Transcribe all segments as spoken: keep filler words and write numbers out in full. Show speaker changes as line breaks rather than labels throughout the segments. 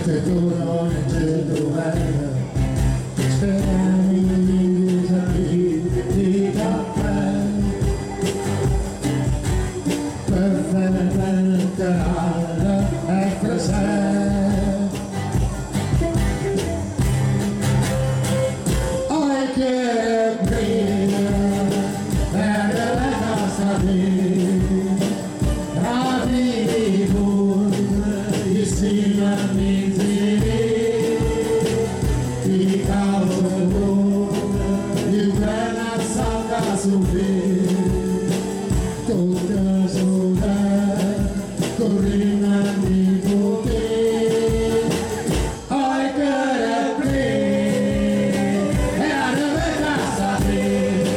che tu non c'è dov'è, sperami di capire di caffè, perfettamente alla e presente. Oi che brilla per la nostra vita, ravi pur di sinamiti, di causa di quella santa subì, tutta sola, corrina di tutti. Oi che brilla per la nostra vita.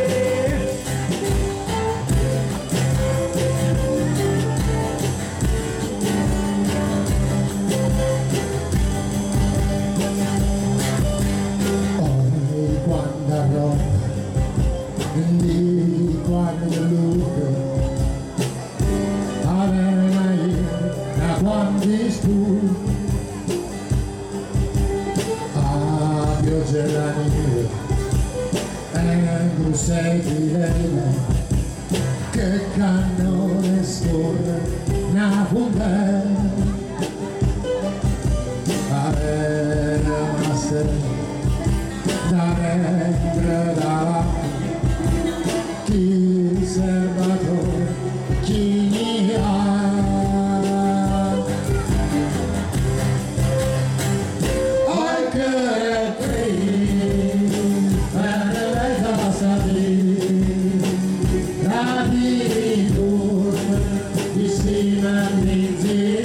Di quando luce aveva io da quando tu a pioggia la neve e tu sei di lei che cannone scorre una punta aveva una sera da dentro da chi serbatore, chi ha. Oi che credi per le nostre vite, la vita di sinamiti,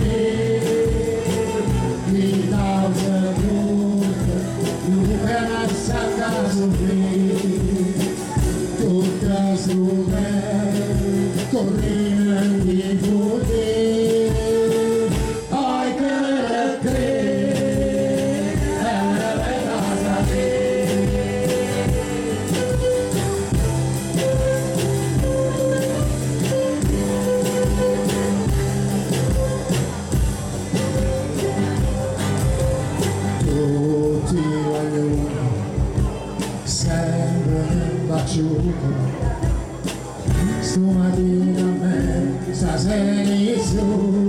di causa giusta, di una santa subì. Tutta su me, corrina di tutti, oi che credi per la nostra tutti vogliono sempre baciuto, stamattina a me sta sei su.